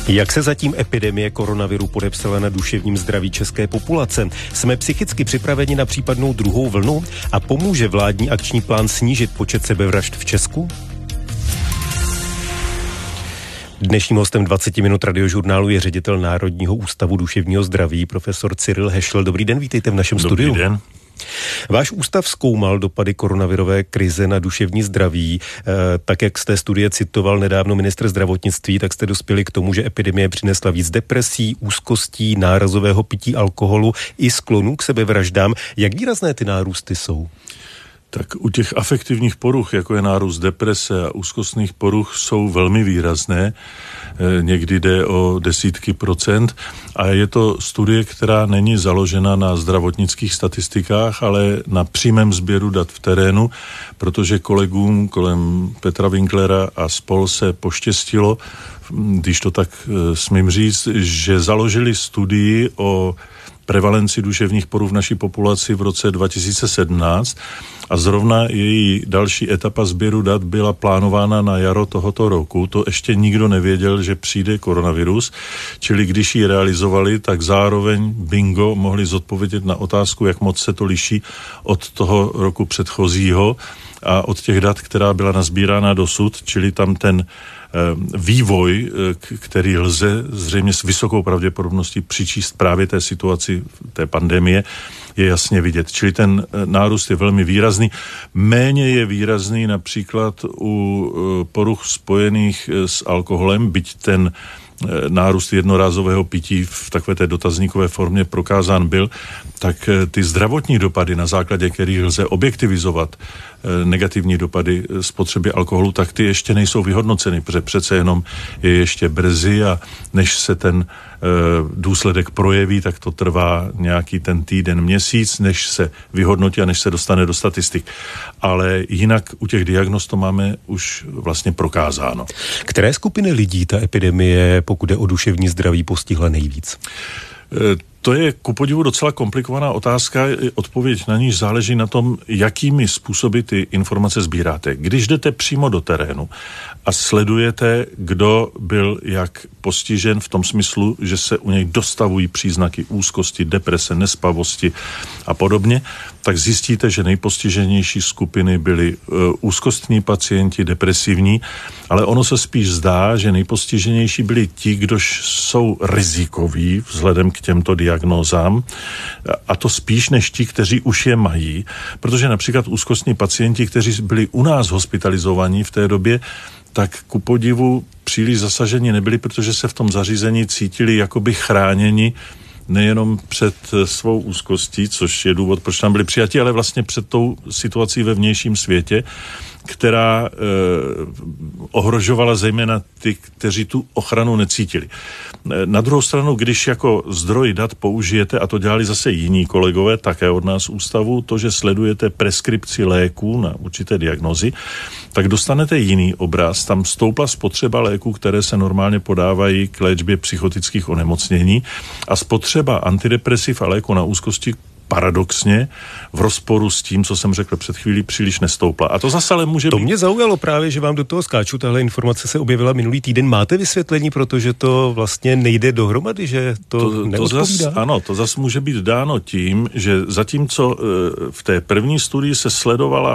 Jak se zatím epidemie koronaviru podepsala na duševním zdraví české populace? Jsme psychicky připraveni na případnou druhou vlnu? A pomůže vládní akční plán snížit počet sebevražd v Česku? Dnešním hostem 20 minut radiožurnálu je ředitel Národního ústavu duševního zdraví, profesor Cyril Hešl. Dobrý den, vítejte v našem studiu. Dobrý den. Váš ústav zkoumal dopady koronavirové krize na duševní zdraví. Tak, jak jste studie citoval nedávno ministr zdravotnictví, tak jste dospěli k tomu, že epidemie přinesla víc depresí, úzkostí, nárazového pití alkoholu i sklonů k sebevraždám. Jak výrazné ty nárůsty jsou? Tak u těch afektivních poruch, jako je nárůst deprese a úzkostných poruch, jsou velmi výrazné. Někdy jde o desítky procent a je to studie, která není založena na zdravotnických statistikách, ale na přímém sběru dat v terénu, protože kolegům kolem Petra Winklera a spol se poštěstilo, když to tak smím říct, že založili studii o prevalenci duševních poruch v naší populaci v roce 2017 a zrovna její další etapa sběru dat byla plánována na jaro tohoto roku. To ještě nikdo nevěděl, že přijde koronavirus, čili když ji realizovali, tak zároveň bingo mohli zodpovědět na otázku, jak moc se to liší od toho roku předchozího a od těch dat, která byla nazbírána dosud, čili tam ten vývoj, který lze zřejmě s vysokou pravděpodobností přičíst právě té situaci, té pandemie, je jasně vidět. Čili ten nárůst je velmi výrazný. Méně je výrazný například u poruch spojených s alkoholem, byť ten nárůst jednorázového pití v takové té dotazníkové formě prokázán byl, tak ty zdravotní dopady, na základě kterých lze objektivizovat negativní dopady spotřeby alkoholu, tak ty ještě nejsou vyhodnoceny, protože přece jenom je ještě brzy a než se ten důsledek projeví, tak to trvá nějaký ten týden, měsíc, než se vyhodnotí a než se dostane do statistik. Ale jinak u těch diagnóz to máme už vlastně prokázáno. Které skupiny lidí ta epidemie, pokud jde o duševní zdraví, postihla nejvíc? To je kupodivu docela komplikovaná otázka. Odpověď na níž záleží na tom, jakými způsoby ty informace sbíráte. Když jdete přímo do terénu a sledujete, kdo byl jak postižen v tom smyslu, že se u něj dostavují příznaky úzkosti, deprese, nespavosti a podobně, tak zjistíte, že nejpostiženější skupiny byly úzkostní pacienti, depresivní, ale ono se spíš zdá, že nejpostiženější byli ti, kdož jsou rizikoví vzhledem k těmto diagnózám, a to spíš než ti, kteří už je mají, protože například úzkostní pacienti, kteří byli u nás hospitalizovaní v té době, tak ku podivu příliš zasaženi nebyli, protože se v tom zařízení cítili jakoby chráněni nejenom před svou úzkostí, což je důvod, proč tam byli přijati, ale vlastně před tou situací ve vnějším světě, která ohrožovala zejména ty, kteří tu ochranu necítili. Na druhou stranu, když jako zdroj dat použijete, a to dělali zase jiní kolegové, také od nás ústavu, to, že sledujete preskripci léků na určité diagnózy, tak dostanete jiný obraz. Tam stoupla spotřeba léků, které se normálně podávají k léčbě psychotických onemocnění, a spotřeba antidepresiv a léku na úzkosti paradoxně v rozporu s tím, co jsem řekl před chvílí, příliš nestoupla. A to zase ale může být... To mě zaujalo právě, že vám do toho skáču. Tahle informace se objevila minulý týden. Máte vysvětlení, protože to vlastně nejde dohromady, že to neodpovídá? Ano, to zase může být dáno tím, že zatímco v té první studii se sledoval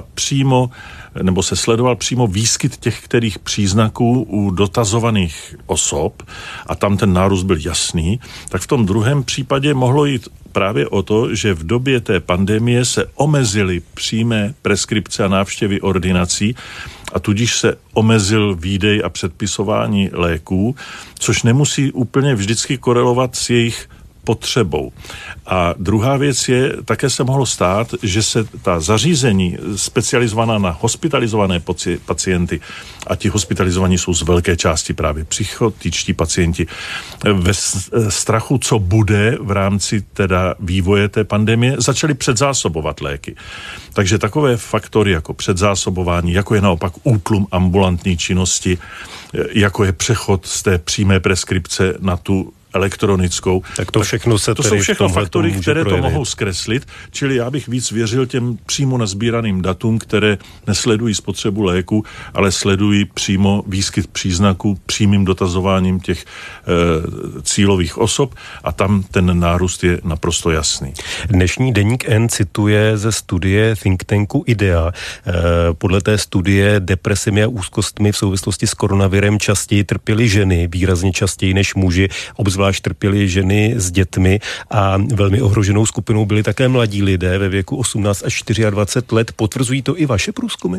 přímo výskyt těch kterých příznaků u dotazovaných osob a tam ten nárůst byl jasný, tak v tom druhém případě mohlo jít právě o to, že v době té pandemie se omezily přímé preskripce a návštěvy ordinací a tudíž se omezil výdej a předpisování léků, což nemusí úplně vždycky korelovat s jejich potřebou. A druhá věc je, také se mohlo stát, že se ta zařízení specializovaná na hospitalizované pacienty, a ti hospitalizovaní jsou z velké části právě psychotičtí pacienti, ve strachu, co bude v rámci teda vývoje té pandemie, začali předzásobovat léky. Takže takové faktory jako předzásobování, jako je naopak útlum ambulantní činnosti, jako je přechod z té přímé preskripce na tu elektronickou. Tak to všechno se to jsou všechno faktory, které projevit. To mohou zkreslit, čili já bych víc věřil těm přímo nazbíraným datům, které nesledují spotřebu léku, ale sledují přímo výskyt příznaků přímým dotazováním těch cílových osob a tam ten nárůst je naprosto jasný. Dnešní deník N cituje ze studie think tanku IDEA. Podle té studie depresemi a úzkostmi v souvislosti s koronavirem častěji trpěly ženy, výrazně častěji než muži, obzvlášť trpěly ženy s dětmi a velmi ohroženou skupinou byli také mladí lidé ve věku 18 až 24 let. Potvrzují to i vaše průzkumy?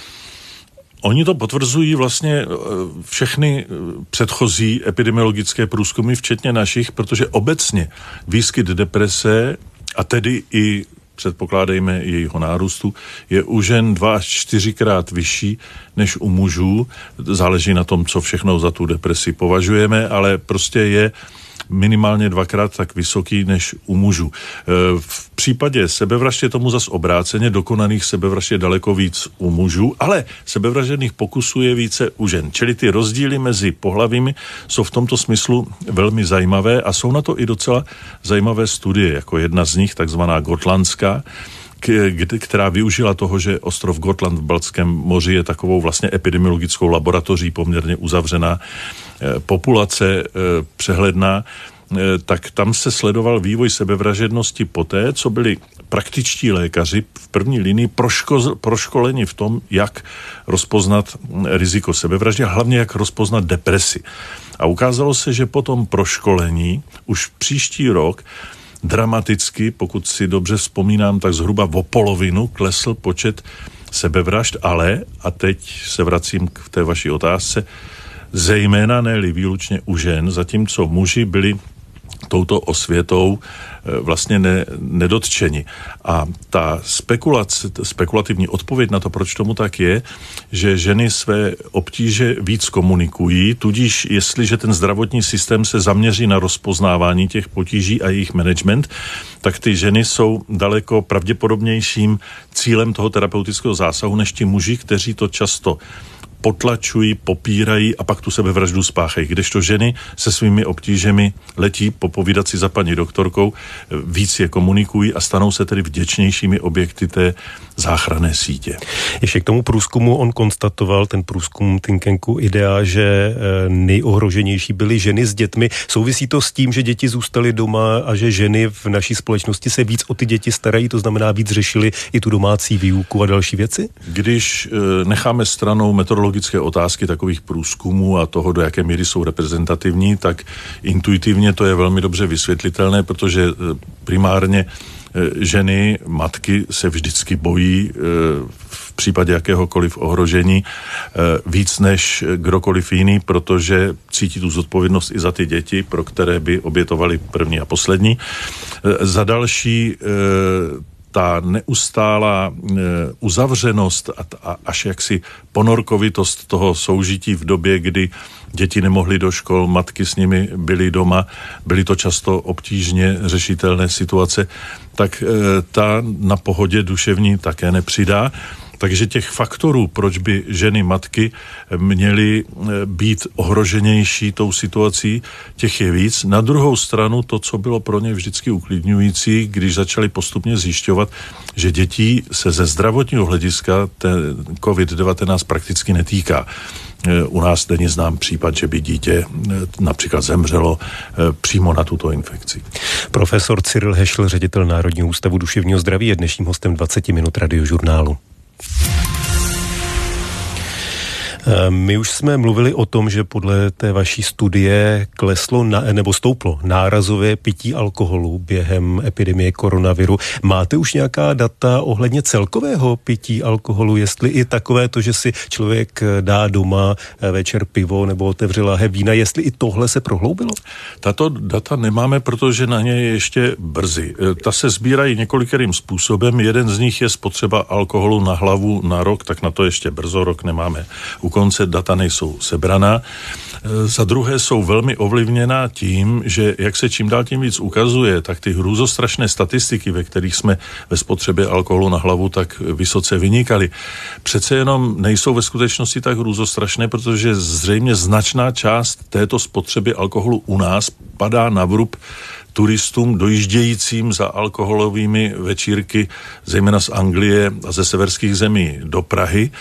Oni to potvrzují vlastně všechny předchozí epidemiologické průzkumy, včetně našich, protože obecně výskyt deprese a tedy i předpokládejme jejího nárůstu, je u žen 2 až 4krát vyšší než u mužů. Záleží na tom, co všechno za tu depresi považujeme, ale prostě je minimálně 2krát tak vysoký než u mužů. V případě sebevražd je tomu zas obráceně, dokonaných sebevražd je daleko víc u mužů, ale sebevražedných pokusů je více u žen. Čili ty rozdíly mezi pohlavími jsou v tomto smyslu velmi zajímavé a jsou na to i docela zajímavé studie, jako jedna z nich, takzvaná gotlandská, která využila toho, že ostrov Gotland v Baltském moři je takovou vlastně epidemiologickou laboratoří, poměrně uzavřená populace, přehledná, tak tam se sledoval vývoj sebevražednosti poté, co byli praktičtí lékaři v první linii proškoleni v tom, jak rozpoznat riziko sebevraždy a hlavně jak rozpoznat depresi. A ukázalo se, že po tom proškolení už příští rok dramaticky, pokud si dobře vzpomínám, tak zhruba o polovinu klesl počet sebevražd, ale, a teď se vracím k té vaší otázce, zejména ne-li výlučně u žen, zatímco muži byli touto osvětou vlastně nedotčeni. A ta spekulativní odpověď na to, proč tomu tak je, že ženy své obtíže víc komunikují, tudíž jestliže ten zdravotní systém se zaměří na rozpoznávání těch potíží a jejich management, tak ty ženy jsou daleko pravděpodobnějším cílem toho terapeutického zásahu než ti muži, kteří to často potlačují, popírají a pak tu sebevraždu spáchají. Kdežto ženy se svými obtížemi letí popovídat si za paní doktorkou, víc je komunikují a stanou se tedy vděčnějšími objekty té záchranné sítě. Ještě k tomu průzkumu on konstatoval, ten průzkum think tanku IDEA, že nejohroženější byly ženy s dětmi. Souvisí to s tím, že děti zůstaly doma a že ženy v naší společnosti se víc o ty děti starají, to znamená víc řešily i tu domácí výuku a další věci? Když necháme stranou metodologické otázky takových průzkumů a toho, do jaké míry jsou reprezentativní, tak intuitivně to je velmi dobře vysvětlitelné, protože primárně ženy, matky se vždycky bojí v případě jakéhokoliv ohrožení víc než kdokoliv jiný, protože cítí tu zodpovědnost i za ty děti, pro které by obětovali první a poslední. Za další ta neustálá uzavřenost a až jaksi ponorkovitost toho soužití v době, kdy děti nemohly do škol, matky s nimi byly doma, byly to často obtížně řešitelné situace, tak ta na pohodě duševní také nepřidá. Takže těch faktorů, proč by ženy, matky měly být ohroženější tou situací, těch je víc. Na druhou stranu to, co bylo pro ně vždycky uklidňující, když začali postupně zjišťovat, že dětí se ze zdravotního hlediska ten COVID-19 prakticky netýká. U nás není znám případ, že by dítě například zemřelo přímo na tuto infekci. Profesor Cyril Hešl, ředitel Národního ústavu duševního zdraví, je dnešním hostem 20 minut Radiožurnálu. My už jsme mluvili o tom, že podle té vaší studie kleslo nebo stouplo nárazové pití alkoholu během epidemie koronaviru. Máte už nějaká data ohledně celkového pití alkoholu, jestli i takové to, že si člověk dá doma večer pivo nebo otevře láhev vína, jestli i tohle se prohloubilo? Tato data nemáme, protože na ně je ještě brzy. Ta se sbírají několikerým způsobem. Jeden z nich je spotřeba alkoholu na hlavu na rok, tak na to ještě brzo, rok nemáme konce, data nejsou sebraná. Za druhé jsou velmi ovlivněná tím, že jak se čím dál tím víc ukazuje, tak ty hrůzostrašné statistiky, ve kterých jsme ve spotřebě alkoholu na hlavu tak vysoce vynikali, přece jenom nejsou ve skutečnosti tak hrůzostrašné, protože zřejmě značná část této spotřeby alkoholu u nás padá na vrub turistům dojíždějícím za alkoholovými večírky, zejména z Anglie a ze severských zemí do Prahy.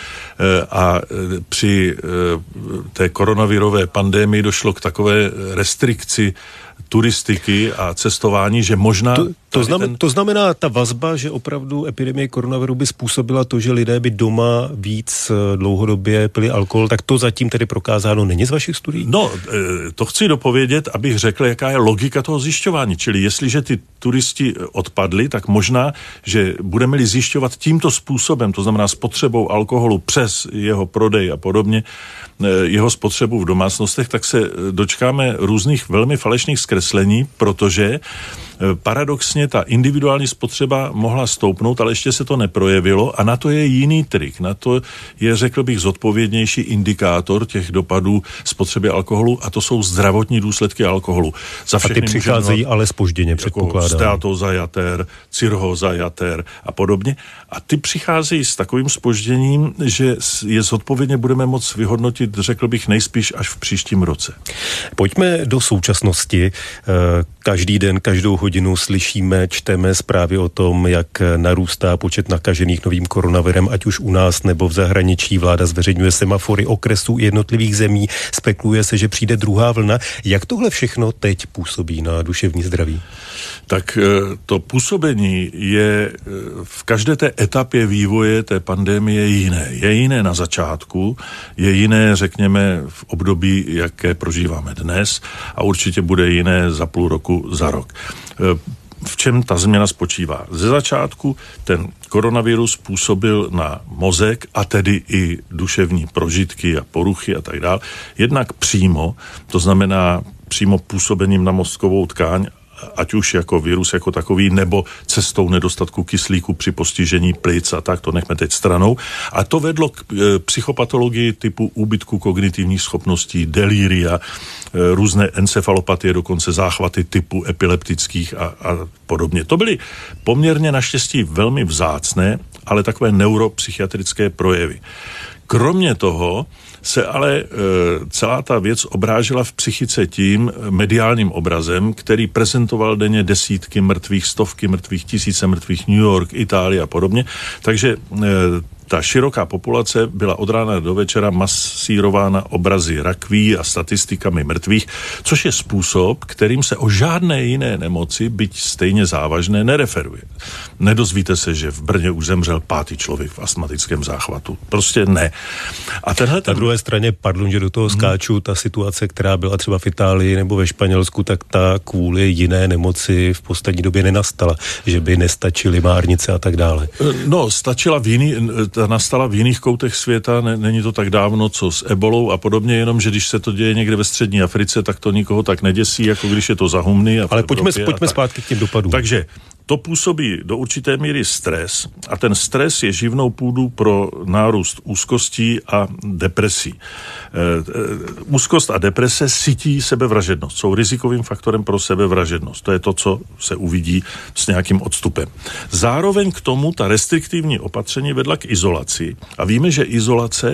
A při té koronavirové pandémii došlo k takové restrikci turistiky a cestování, že možná... To znamená ta vazba, že opravdu epidemie koronaviru by způsobila to, že lidé by doma víc dlouhodobě pili alkohol, tak to zatím tedy prokázáno není z vašich studií? No, to chci dopovědět, abych řekl, jaká je logika toho zjišťování. Čili jestliže ty turisti odpadli, tak možná, že budeme-li zjišťovat tímto způsobem, to znamená spotřebou alkoholu přes jeho prodej a podobně, jeho spotřebu v domácnostech, tak se dočkáme různých velmi falešných zkreslení, protože paradoxně ta individuální spotřeba mohla stoupnout, ale ještě se to neprojevilo a na to je jiný trik. Na to je, řekl bych, zodpovědnější indikátor těch dopadů spotřeby alkoholu a to jsou zdravotní důsledky alkoholu. A ty přicházejí ale zpožděně, předpokládám. Steatóza jater, cirhóza jater a podobně. A ty přicházejí s takovým zpožděním, že je zodpovědně budeme moct vyhodnotit, řekl bych, nejspíš až v příštím roce. Pojďme do současnosti. Každý den, každou hodinu slyšíme, čteme zprávy o tom, jak narůstá počet nakažených novým koronavirem, ať už u nás nebo v zahraničí. Vláda zveřejňuje semafory okresů jednotlivých zemí. Spekuluje se, že přijde druhá vlna. Jak tohle všechno teď působí na duševní zdraví? Tak to působení je v každé té etapě vývoje té pandemie jiné. Je jiné na začátku, je jiné, řekněme, v období, jaké prožíváme dnes a určitě bude jiné za půl roku, za rok. V čem ta změna spočívá? Ze začátku ten koronavirus působil na mozek a tedy i duševní prožitky a poruchy a tak dále. Jednak přímo, to znamená přímo působením na mozkovou tkáň, ať už jako virus jako takový, nebo cestou nedostatku kyslíku při postižení plic a tak, to nechme teď stranou. A to vedlo k psychopatologii typu úbytku kognitivních schopností, delíria, různé encefalopatie, dokonce záchvaty typu epileptických a podobně. To byly poměrně naštěstí velmi vzácné, ale takové neuropsychiatrické projevy. Kromě toho se ale celá ta věc obrážela v psychice tím mediálním obrazem, který prezentoval denně desítky mrtvých, stovky mrtvých, tisíce mrtvých, New York, Itálie a podobně. Takže ta široká populace byla od rána do večera masírována obrazy rakví a statistikami mrtvých, což je způsob, kterým se o žádné jiné nemoci, byť stejně závažné, nereferuje. Nedozvíte se, že v Brně už zemřel 5. člověk v astmatickém záchvatu. Prostě ne. A na druhé straně, pardon, že do toho skáču, ta situace, která byla třeba v Itálii nebo ve Španělsku, tak ta kvůli jiné nemoci v poslední době nenastala, že by nestačily márnice a tak dále. No, nastala v jiných koutech světa, není to tak dávno, co s ebolou a podobně, jenom, že když se to děje někde ve střední Africe, tak to nikoho tak neděsí, jako když je to za humny. Ale pojďme zpátky k těm dopadům. Takže to působí do určité míry stres a ten stres je živnou půdu pro nárůst úzkostí a depresí. Úzkost a deprese sytí sebevražednost, jsou rizikovým faktorem pro sebevražednost. To je to, co se uvidí s nějakým odstupem. Zároveň k tomu ta restriktivní opatření vedla k izolaci a víme, že izolace,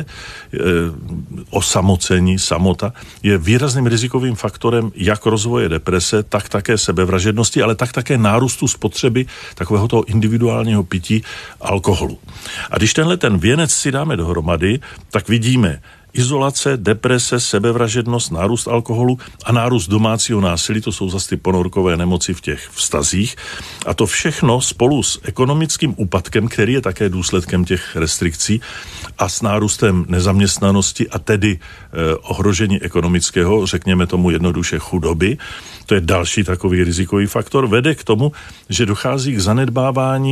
osamocení, samota je výrazným rizikovým faktorem jak rozvoje deprese, tak také sebevražednosti, ale tak také nárůstu spotřeby takového toho individuálního pití alkoholu. A když ten věnec si dáme dohromady, tak vidíme izolace, deprese, sebevražednost, nárůst alkoholu a nárůst domácího násilí, to jsou zase ty ponorkové nemoci v těch vztazích. A to všechno spolu s ekonomickým úpadkem, který je také důsledkem těch restrikcí a s nárůstem nezaměstnanosti a tedy ohrožení ekonomického, řekněme tomu jednoduše chudoby, to je další takový rizikový faktor, vede k tomu, že dochází k zanedbávání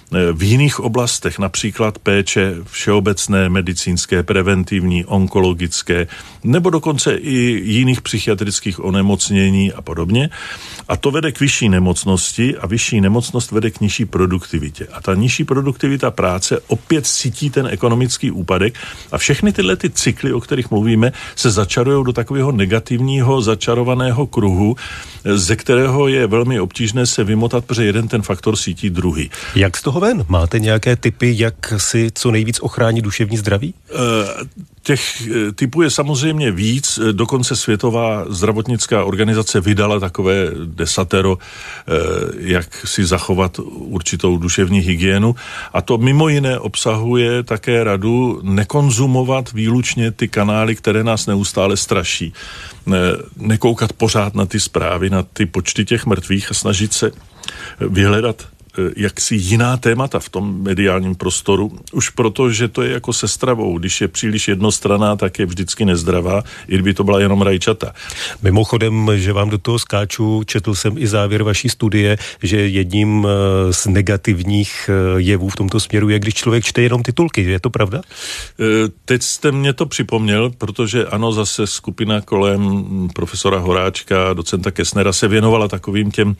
v jiných oblastech, například péče všeobecné, medicínské, preventivní, onkologické, nebo dokonce i jiných psychiatrických onemocnění a podobně. A to vede k vyšší nemocnosti a vyšší nemocnost vede k nižší produktivitě. A ta nižší produktivita práce opět cítí ten ekonomický úpadek a všechny tyhle ty cykly, o kterých mluvíme, se začarujou do takového negativního začarovaného kruhu, ze kterého je velmi obtížné se vymotat, protože jeden ten faktor cítí druhý. Jak z toho ven? Máte nějaké tipy, jak si co nejvíc ochránit duševní zdraví? Těch typů je samozřejmě víc, dokonce Světová zdravotnická organizace vydala takové desatero, jak si zachovat určitou duševní hygienu, a to mimo jiné obsahuje také radu nekonzumovat výlučně ty kanály, které nás neustále straší. Nekoukat pořád na ty zprávy, na ty počty těch mrtvých a snažit se vyhledat jaksi jiná témata v tom mediálním prostoru, už proto, že to je jako se stravou. Když je příliš jednostranná, tak je vždycky nezdravá, i kdyby to byla jenom rajčata. Mimochodem, že vám do toho skáču, četl jsem i závěr vaší studie, že jedním z negativních jevů v tomto směru je, když člověk čte jenom titulky. Je to pravda? Teď jste mě to připomněl, protože ano, zase skupina kolem profesora Horáčka, docenta Kessnera se věnovala takovým těm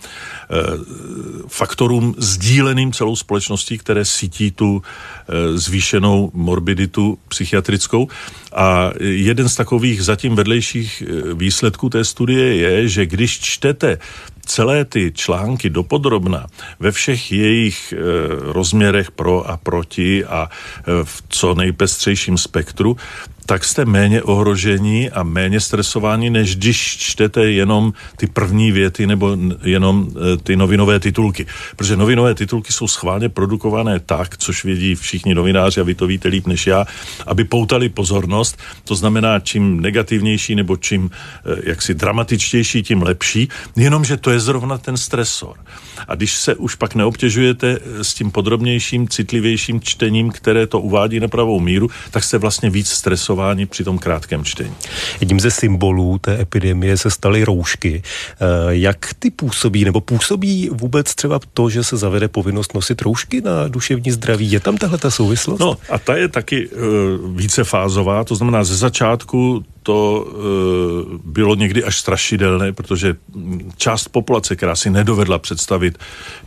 faktorům sdíleným celou společností, které cítí tu zvýšenou morbiditu psychiatrickou. A jeden z takových zatím vedlejších výsledků té studie je, že když čtete celé ty články dopodrobna ve všech jejich rozměrech pro a proti a v co nejpestřejším spektru, tak jste méně ohrožení a méně stresováni, než když čtete jenom ty první věty nebo jenom ty novinové titulky. Protože novinové titulky jsou schválně produkované tak, což vědí všichni novináři a vy to víte líp než já, aby poutali pozornost. To znamená, čím negativnější nebo čím jaksi dramatičtější, tím lepší. Jenomže to je zrovna ten stresor. A když se už pak neobtěžujete s tím podrobnějším, citlivějším čtením, které to uvádí na pravou míru, tak jste vlastně víc stresováni při tom krátkém čtení. Jedním ze symbolů té epidemie se staly roušky. Jak ty působí, nebo působí vůbec třeba to, že se zavede povinnost nosit roušky na duševní zdraví? Je tam tahle ta souvislost? No a ta je taky vícefázová, to znamená ze začátku to bylo někdy až strašidelné, protože část populace, která si nedovedla představit,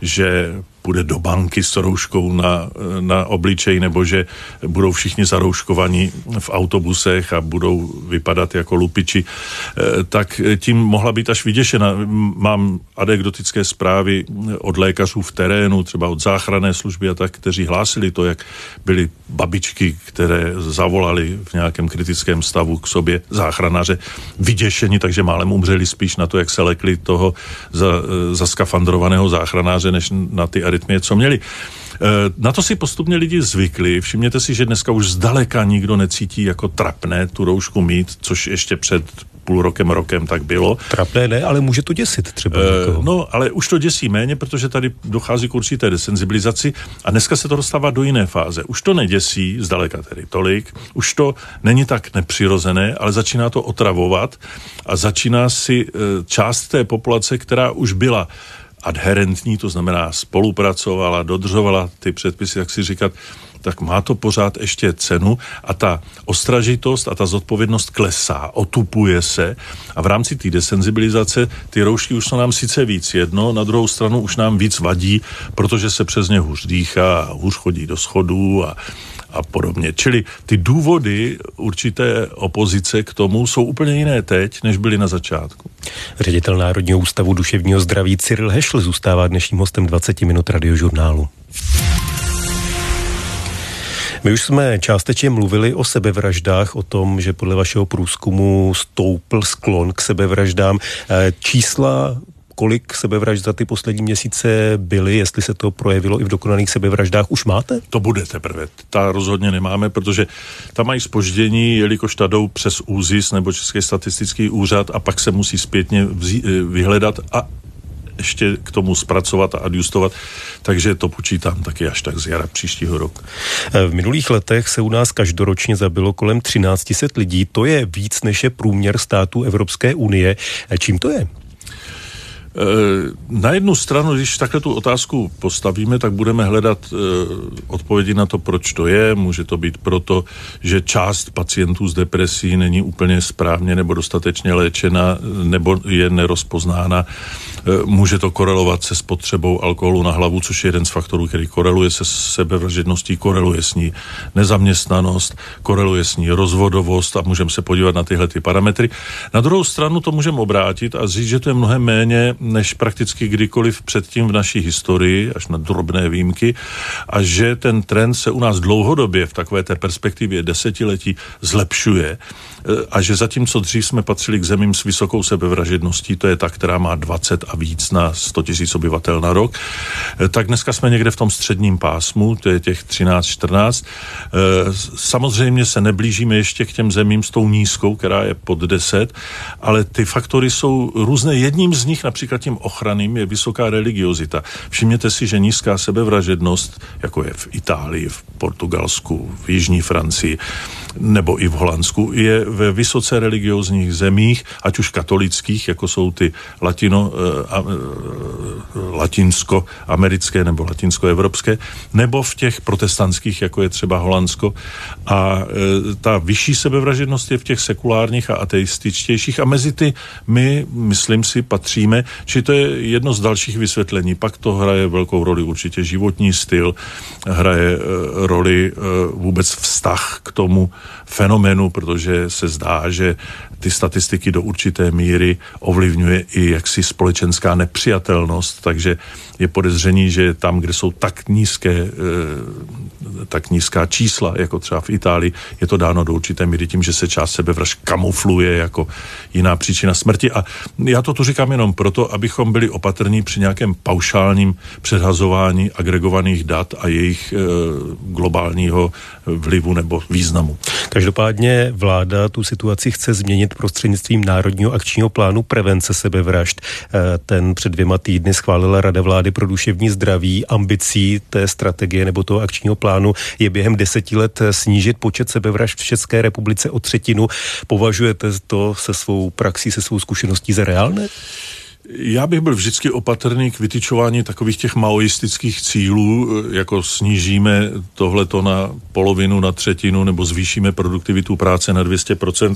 že půjde do banky s rouškou na obličej, nebo že budou všichni zarouškovaní v autobusech a budou vypadat jako lupiči, tak tím mohla být až vyděšena. Mám anekdotické zprávy od lékařů v terénu, třeba od záchranné služby a tak, kteří hlásili to, jak byly babičky, které zavolali v nějakém kritickém stavu k sobě záchranáře vyděšeni, takže málem umřeli spíš na to, jak se lekli toho zaskafandrovaného záchranáře, než na ty arytmie, co měli. Na to si postupně lidi zvykli. Všimněte si, že dneska už zdaleka nikdo necítí jako trapné tu roušku mít, což ještě před půl rokem tak bylo. Trapné ne, ale může to děsit třeba. No, ale už to děsí méně, protože tady dochází k určité desenzibilizaci a dneska se to dostává do jiné fáze. Už to neděsí, zdaleka tedy tolik, už to není tak nepřirozené, ale začíná to otravovat a začíná si část té populace, která už byla adherentní, to znamená spolupracovala, dodržovala ty předpisy, jak si říkat, tak má to pořád ještě cenu a ta ostražitost a ta zodpovědnost klesá, otupuje se a v rámci té desenzibilizace ty roušky už jsou nám sice víc jedno, na druhou stranu už nám víc vadí, protože se přes ně hůř dýchá, hůř chodí do schodů a podobně. Čili ty důvody určité opozice k tomu jsou úplně jiné teď, než byly na začátku. Ředitel Národního ústavu duševního zdraví Cyril Hešl zůstává dnešním hostem 20 minut radiožurnálu. My už jsme částečně mluvili o sebevraždách, o tom, že podle vašeho průzkumu stoupl sklon k sebevraždám. Čísla, kolik sebevražd za ty poslední měsíce byly, jestli se to projevilo i v dokonaných sebevraždách, už máte? To bude teprve. Ta rozhodně nemáme, protože tam mají zpoždění, jelikož ta jdou přes ÚZIS nebo Český statistický úřad a pak se musí zpětně vyhledat a ještě k tomu zpracovat a adjustovat, takže to počítám taky až tak z jara příštího roku. V minulých letech se u nás každoročně zabilo kolem 1300 lidí, to je víc než je průměr států Evropské unie. Čím to je? Na jednu stranu, když takhle tu otázku postavíme, tak budeme hledat odpovědi na to, proč to je. Může to být proto, že část pacientů s depresí není úplně správně nebo dostatečně léčena, nebo je nerozpoznána. Může to korelovat se spotřebou alkoholu na hlavu, což je jeden z faktorů, který koreluje se sebevražedností, koreluje s ní nezaměstnanost, koreluje s ní rozvodovost a můžeme se podívat na tyhle ty parametry. Na druhou stranu to můžeme obrátit a říct, že to je mnohem méně než prakticky kdykoliv předtím v naší historii, až na drobné výjimky, a že ten trend se u nás dlouhodobě v takové té perspektivě desetiletí zlepšuje a že zatímco dřív jsme patřili k zemím s vysokou sebevražedností, to je ta, která má 20 a víc na 100 000 obyvatel na rok, tak dneska jsme někde v tom středním pásmu, to je těch 13-14. Samozřejmě se neblížíme ještě k těm zemím s tou nízkou, která je pod 10, ale ty faktory jsou různé. Jedním z nich, například tím ochranným, je vysoká religiozita. Všimněte si, že nízká sebevražednost, jako je v Itálii, v Portugalsku, v jižní Francii, nebo i v Holandsku, je ve vysoce religiózních zemích, ať už katolických, jako jsou ty latinsko-americké nebo latinsko-evropské, nebo v těch protestantských, jako je třeba Holandsko. A ta vyšší sebevražednost je v těch sekulárních a ateističtějších a mezi ty my, myslím si, patříme, či to je jedno z dalších vysvětlení. Pak to hraje velkou roli určitě životní styl, hraje roli vůbec vztah k tomu fenoménu, protože se zdá, že ty statistiky do určité míry ovlivňuje i jaksi společenská nepřijatelnost, takže je podezření, že tam, kde jsou tak nízká čísla, jako třeba v Itálii, je to dáno do určité míry tím, že se část sebevražd kamufluje jako jiná příčina smrti. A já to tu říkám jenom proto, abychom byli opatrní při nějakém paušálním předhazování agregovaných dat a jejich globálního vlivu nebo významu. Každopádně vláda tu situaci chce změnit prostřednictvím Národního akčního plánu prevence sebevražd. Ten před 2 týdny schválila Rada vlády pro duševní zdraví. Ambicí té strategie nebo toho akčního plánu je během 10 let snížit počet sebevražd v České republice o 1/3. Považujete to se svou praxí, se svou zkušeností za reálné? Já bych byl vždycky opatrný k vytyčování takových těch maoistických cílů, jako snížíme tohleto na polovinu, na 1/3, nebo zvýšíme produktivitu práce na 200%.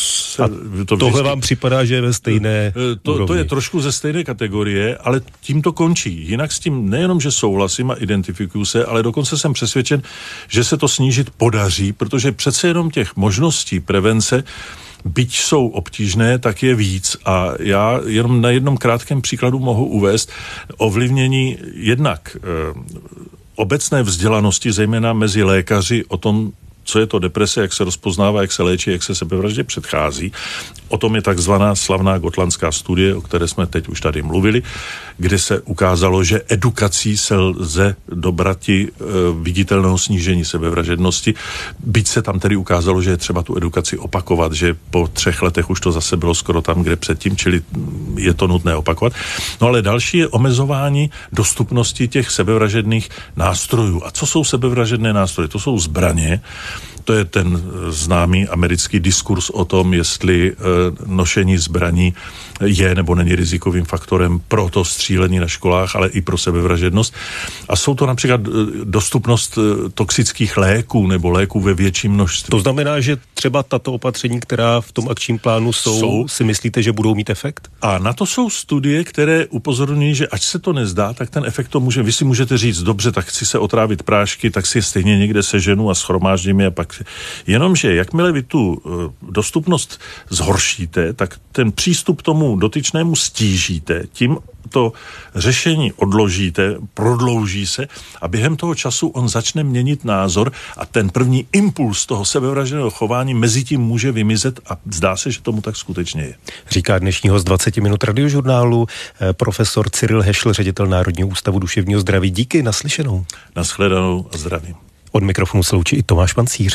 Tohle vám připadá, že je ve stejné úrovni. To je trošku ze stejné kategorie, ale tím to končí. Jinak s tím nejenom, že souhlasím a identifikuju se, ale dokonce jsem přesvědčen, že se to snížit podaří, protože přece jenom těch možností prevence, byť jsou obtížné, tak je víc. A já jenom na jednom krátkém příkladu mohu uvést ovlivnění jednak obecné vzdělanosti, zejména mezi lékaři o tom, co je to deprese, jak se rozpoznává, jak se léčí, jak se sebevraždě předchází. O tom je takzvaná slavná gotlandská studie, o které jsme teď už tady mluvili, kde se ukázalo, že edukací se lze dobrati viditelného snížení sebevražednosti. Byť se tam tedy ukázalo, že je třeba tu edukaci opakovat, že po 3 letech už to zase bylo skoro tam, kde předtím, čili je to nutné opakovat. No ale další je omezování dostupnosti těch sebevražedných nástrojů. A co jsou sebevražedné nástroje? To jsou zbraně. To je ten známý americký diskurs o tom, jestli nošení zbraní je nebo není rizikovým faktorem pro to střílení na školách, ale i pro sebevražednost. A jsou to například dostupnost toxických léků nebo léků ve větším množství. To znamená, že třeba tato opatření, která v tom akčním plánu jsou, si myslíte, že budou mít efekt? A na to jsou studie, které upozorňují, že ať se to nezdá, tak ten efekt to může. Vy si můžete říct, dobře, tak chci se otrávit prášky, tak si je stejně někde seženu a shromáždím je a pak. Jenomže jakmile vy tu dostupnost zhoršíte, tak ten přístup tomu dotyčnému stížíte, tím to řešení odložíte, prodlouží se a během toho času on začne měnit názor a ten první impuls toho sebevražedného chování mezi tím může vymizet a zdá se, že tomu tak skutečně je. Říká dnešní host 20 minut radiožurnálu profesor Cyril Hešl, ředitel Národního ústavu duševního zdraví. Díky, naslyšenou. Nashledanou a zdravím. Od mikrofonu se loučí i Tomáš Pancíř.